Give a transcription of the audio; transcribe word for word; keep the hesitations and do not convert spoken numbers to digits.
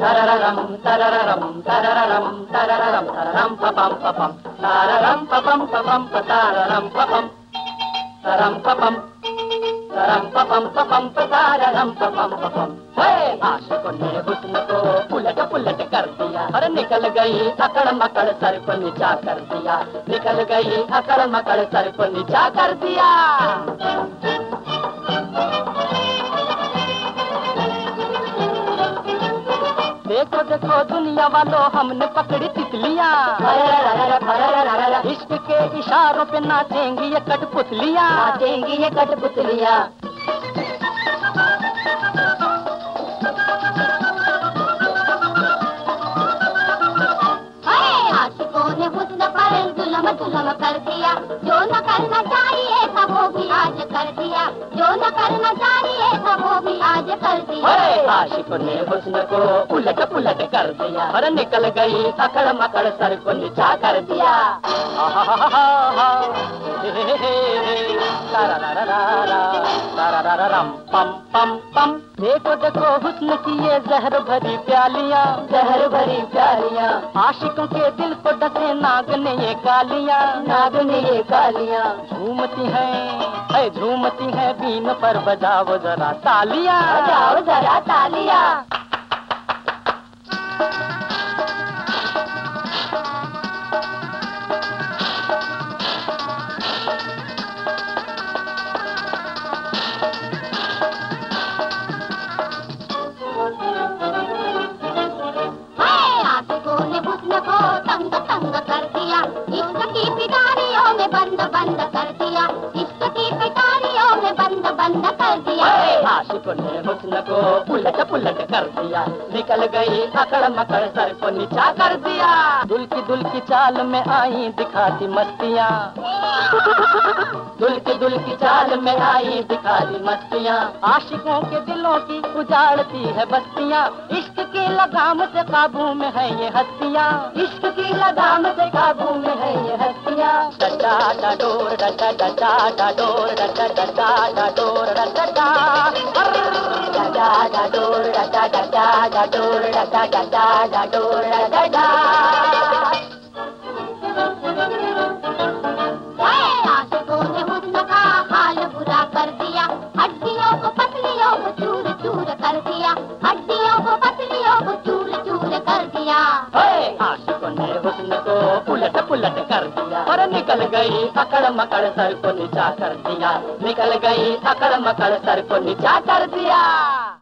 Tararam, tararam, tararam, tararam, tararam, papam, papam, tararam, papam, papam, tararam, papam, taram, papam, taram, papam, papam, tararam, papam, papam. हे आशिकों ने हुस्न को उलट पुलट कर दिया, अरे निकल गई अकड़ मकड़ सर को नीचा कर दिया, निकल गई अकड़ मकड़ सर को नीचा कर दिया। देखो देखो दुनिया वालों हमने पकड़ी तितलियां, इश्क के इशारों पे नाचेंगी ये कठपुतलियां, नाचेंगी ये कठपुतलियां। आशिकों ने हुस्न पर जुल्म जुल्म कर दिया, जो न करना चाहिए था वो भी आज कर दिया, जो न करना चाहिए था वो भी आज कर दिया। आशिकों ने हुस्न को उलट पुलट कर दिया, और निकल गई अकड़ मकड़ सर को नीचा कर दिया। पम पम पम। देखो देखो हुस्न की ये जहर भरी प्यालियां, जहर भरी प्यालियां। आशिकों के दिल को डसे नाग ने ये कालियां, नाग ने ये कालियां। झूमती हैं, है झूमती हैं बीन पर बजाओ जरा तालियां, बजाओ जरा तालियां। तंग तंग कर दिया, इश्क की पिटारियों में बंद बंद कर दिया, इश्क की पिटारियों में बंद बंद कर दिया। आशिकों ने हुस्न को उलट पुलट कर दिया, निकल गई अकड़ मकड़ सर को नीचा कर दिया। दुल्की दुल्की चाल में आई दिखाती मस्तियाँ, दुल्की दुल्की चाल में आई दिखाती मस्तियाँ। आशिकों के दिलों की उजाड़ती है बस्तियाँ, इश्क की लगाम से काबू में है ये हस्तियाँ, इश्क की लगाम से काबू में है ये हस्तियाँ। डडा डडोर डडा डडा डडोर डडा डडा डडोर डडा डडा डडोर डडा डडा डडोर डडा डडा डडोर डडा। आशिकों ने हुस्न का हाल बुरा कर दिया, हड्डियों को पतलियों को चूर चूर कर दिया, हड्डियों को पतलियों को चूर चूर कर दिया। आशिकों ने हुस्न को उलट पुलट कर दिया, और निकल गई अकड़ मकड़ सर को नीचा कर दिया, निकल गई अकड़ मकड़ सर को नीचा कर दिया।